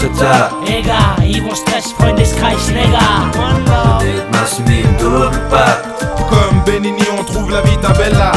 guter Tag. Egal, Ivo Stress, Freundeskreis, Nigga. One love. Den hast du mir durchgepackt. Comme Benigni, on trouve la vita bella.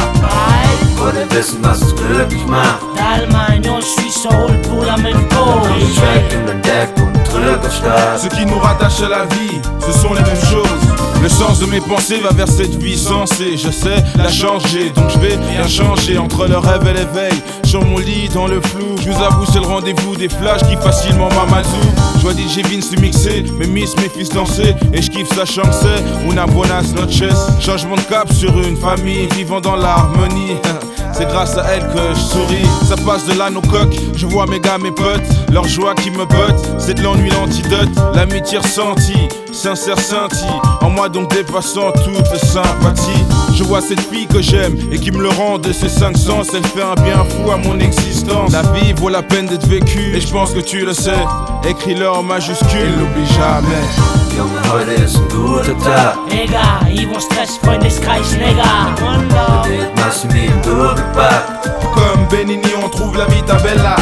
Wollen wissen, was uns glücklich macht. D'Allemagne, on suit Soul pour la même cause. Track in den Deck und drück auf Start. Ce qui nous rattache à la vie, ce sont les mêmes choses. Le sens de mes pensées va vers cette vie sensée. Je sais la changer, donc je vais rien changer. Entre le rêve et l'éveil, sur mon lit dans le flou. Je vous avoue, c'est le rendez-vous des flashs qui facilement m'amadou. Je vois DJ Vince le mixer, mes miss, mes fils danser. Et je kiffe sa chance, una buenas noches. Changement de cap sur une famille vivant dans l'harmonie. C'est grâce à elle que je souris. Ça passe de l'âne au coq, je vois mes gars, mes potes. Leur joie qui me botte, c'est de l'ennui l'antidote. L'amitié ressentie, sincère scintille. En moi donc dépassant toute sympathie. Je vois cette fille que j'aime et qui me le rend de ses cinq sens. Elle fait un bien fou à mon existence. La vie vaut la peine d'être vécue et je pense que tu le sais. Écris-le en majuscule et l'oublie jamais. Junge, heute ist ein guter Tag. Egal, Ivo Stress, Freundeskreis, Nigga. One love. Den hast du mir durchgepackt. Comme Benigni, on trouve la vita bella.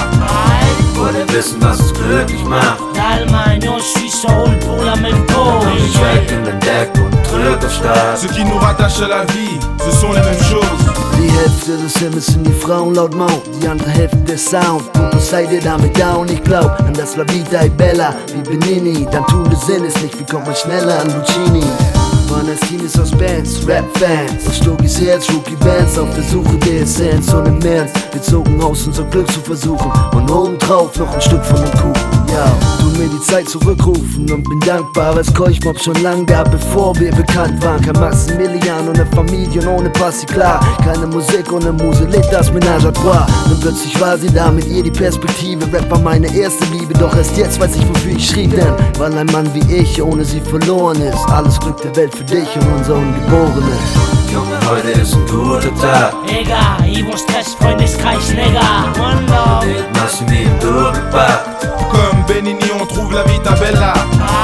Wollen wissen, was uns glücklich macht. D'Allemagne, on suit Soul pour la même cause. Track in den Deck und drück auf Start. Ce qui nous rattache à la vie, ce sont les mêmes choses. Die Hälfte des Himmels sind die Frauen laut Maut, die andere Hälfte der Sound. Du seid ihr damit down, ich glaub an das La Vita e Bella, wie Benigni. Dann tun wir Sinn ist nicht, wie kommt man schneller an Lucchini? Man als Team ist aus Bands, Rap-Fans, aus Stokis Herz, Rookie-Bands auf der Suche der Essenz und im Ernst. Wir zogen aus, unser Glück zu versuchen und obendrauf noch ein Stück von dem Kuchen. Ja, tu mir die Zeit zurückrufen und bin dankbar, als Keuchmob schon lang gab, bevor wir bekannt waren. Kein Maximilian ohne Familie und ohne Passi, klar. Keine Musik ohne Muse, lebt das Ménage à trois. Und plötzlich war sie da mit ihr die Perspektive. Rap war meine erste Liebe, doch erst jetzt weiß ich, wofür ich schrieb. Denn weil ein Mann wie ich ohne sie verloren ist. Alles Glück der Welt für dich und unser Ungeborenes. Junge, heute ist ein guter Tag. Egal, Ivo Stress, Freundeskreis, Nigga. One love. Den hast du mir durchgepackt. Comme Benigni, on trouve la vita bella.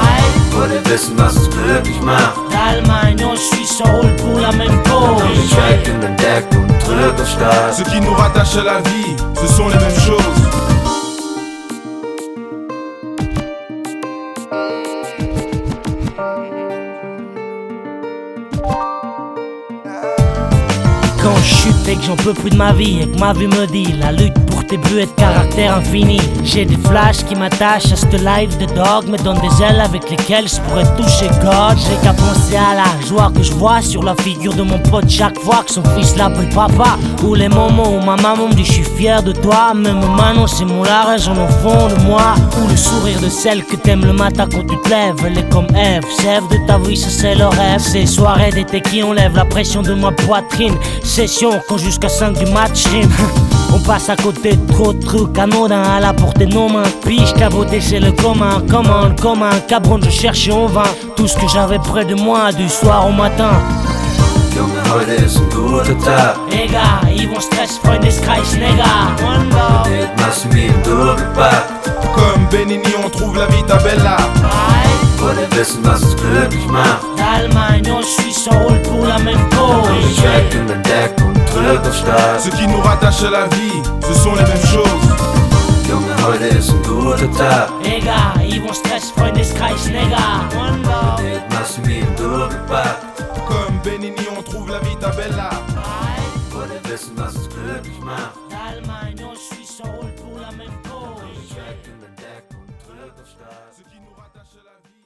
Wollen wissen, was uns glücklich macht. D'Allemagne, on suit Soul pour la même cause. Track in den Deck und drück auf Start. Ce qui nous rattache à la vie, ce sont les mêmes choses. Quand je chute et que j'en peux plus de ma vie et que ma vie me dit la lutte pour tes buts est de caractère infini. J'ai des flashs qui m'attachent à cette life de dog, me donnent des ailes avec lesquelles je pourrais toucher God. J'ai qu'à penser à la joie que je vois sur la figure de mon pote chaque fois que son fils l'appelle papa. Ou les moments où ma maman me dit je suis fier de toi. Même maintenant c'est mon la raison au fond de moi. Ou le sourire de celle que t'aimes le matin quand tu te lèves. Elle est comme Eve, sève de ta vie, ça c'est le rêve. Ces soirées d'été qui enlèvent la pression de ma poitrine. Session quand jusqu'à 5 du match rime. On passe à côté de trop de trucs anodins à la portée de nos mains. Pige caboté c'est le commun, comme un cabron je cherchais en vain tout ce que j'avais près de moi du soir au matin. Junge, heute ist ein guter Tag. Egal, Ivo Stress, Freundeskreis, Nigga. One love. Den hast du mir durchgepackt. Comme Benigni, on trouve la vita bella. Wollen wissen, was uns glücklich macht. D'Allemagne, on suit Soul pour la même cause. Track in den Deck und drück auf Start. Ce qui nous rattache à la vie, ce sont les mêmes choses. Junge, heute ist ein guter Tag. Egal, Ivo Stress, Freundeskreis, Nigga. One love. Den hast du mir durchgepackt. Comme Benigni, on trouve la vita bella. Wollen wissen, was uns glücklich macht. D'Allemagne, on suit Soul pour la même cause. Track in den Deck und drück auf Start. Ce qui nous rattache à la vie.